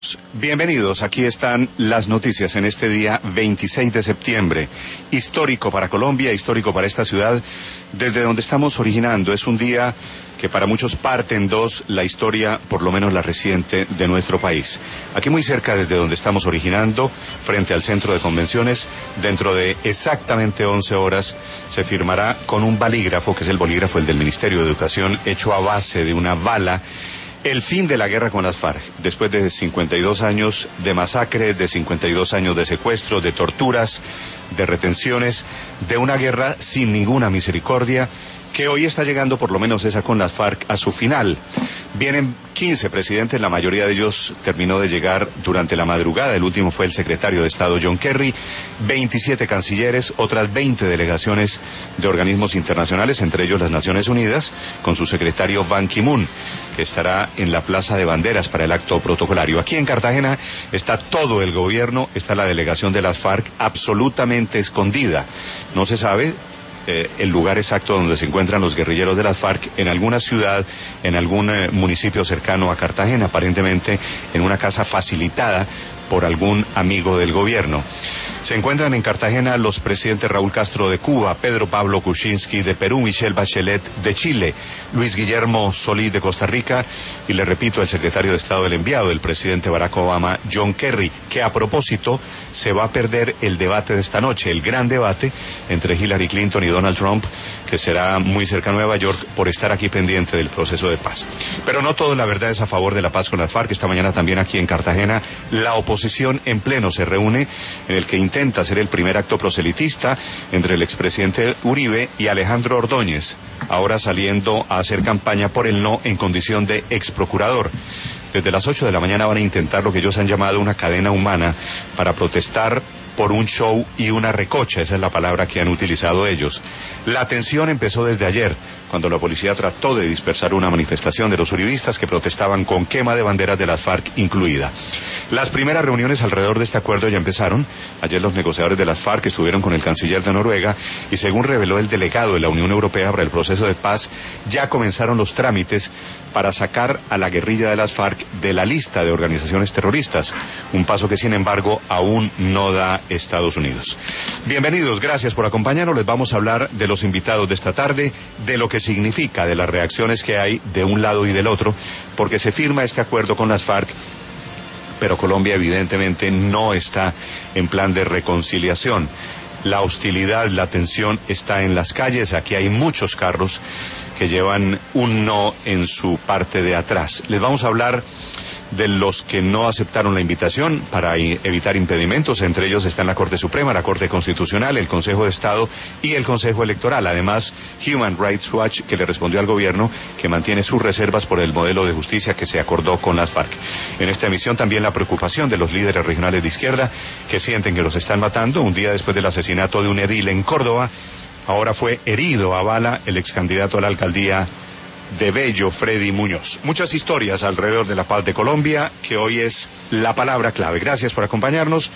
Bienvenidos, aquí están las noticias en este día 26 de septiembre. Histórico para Colombia, histórico para esta ciudad, desde donde estamos originando. Es un día que para muchos parte en dos la historia, por lo menos la reciente, de nuestro país. Aquí muy cerca, desde donde estamos originando, frente al centro de convenciones, dentro de exactamente 11 horas, se firmará con un balígrafo, que es el bolígrafo, el del Ministerio de Educación, hecho a base de una bala, el fin de la guerra con las FARC, después de 52 años de masacre, de 52 años de secuestros, de torturas, de retenciones, de una guerra sin ninguna misericordia, que hoy está llegando, por lo menos esa con las FARC, a su final. Vienen 15 presidentes, la mayoría de ellos terminó de llegar durante la madrugada, el último fue el secretario de Estado John Kerry, 27 cancilleres, otras 20 delegaciones de organismos internacionales, entre ellos las Naciones Unidas, con su secretario Ban Ki-moon, que estará en la Plaza de Banderas para el acto protocolario. Aquí en Cartagena está todo el gobierno, está la delegación de las FARC absolutamente escondida. No se sabe el lugar exacto donde se encuentran los guerrilleros de las FARC, en alguna ciudad, en algún municipio cercano a Cartagena, aparentemente en una casa facilitada por algún amigo del gobierno. Se encuentran en Cartagena los presidentes Raúl Castro de Cuba, Pedro Pablo Kuczynski de Perú, Michelle Bachelet de Chile, Luis Guillermo Solís de Costa Rica y, le repito, el secretario de Estado del enviado, el presidente Barack Obama, John Kerry, que a propósito se va a perder el debate de esta noche, el gran debate entre Hillary Clinton y Donald Trump, que será muy cerca a Nueva York, por estar aquí pendiente del proceso de paz. Pero no todo, la verdad, es a favor de la paz con las FARC. Esta mañana también aquí en Cartagena la oposición en pleno se reúne, en el que intenta hacer el primer acto proselitista entre el expresidente Uribe y Alejandro Ordóñez, ahora saliendo a hacer campaña por el no en condición de exprocurador. Desde las 8 de la mañana van a intentar lo que ellos han llamado una cadena humana para protestar por un show y una recocha, esa es la palabra que han utilizado ellos. La tensión empezó desde ayer, cuando la policía trató de dispersar una manifestación de los uribistas que protestaban con quema de banderas de las FARC incluida. Las primeras reuniones alrededor de este acuerdo ya empezaron. Ayer los negociadores de las FARC estuvieron con el canciller de Noruega y, según reveló el delegado de la Unión Europea para el proceso de paz, ya comenzaron los trámites para sacar a la guerrilla de las FARC de la lista de organizaciones terroristas, un paso que, sin embargo, aún no da Estados Unidos. Bienvenidos, gracias por acompañarnos. Les vamos a hablar de los invitados de esta tarde, de lo que significa, de las reacciones que hay de un lado y del otro, porque se firma este acuerdo con las FARC, pero Colombia evidentemente no está en plan de reconciliación. La hostilidad, la tensión está en las calles. Aquí hay muchos carros que llevan un no en su parte de atrás. Les vamos a hablar de los que no aceptaron la invitación para evitar impedimentos. Entre ellos están la Corte Suprema, la Corte Constitucional, el Consejo de Estado y el Consejo Electoral. Además, Human Rights Watch, que le respondió al gobierno que mantiene sus reservas por el modelo de justicia que se acordó con las FARC. En esta emisión también la preocupación de los líderes regionales de izquierda, que sienten que los están matando. Un día después del asesinato de un edil en Córdoba, ahora fue herido a bala el ex candidato a la alcaldía de Bello, Freddy Muñoz. Muchas historias alrededor de la paz de Colombia, que hoy es la palabra clave. Gracias por acompañarnos.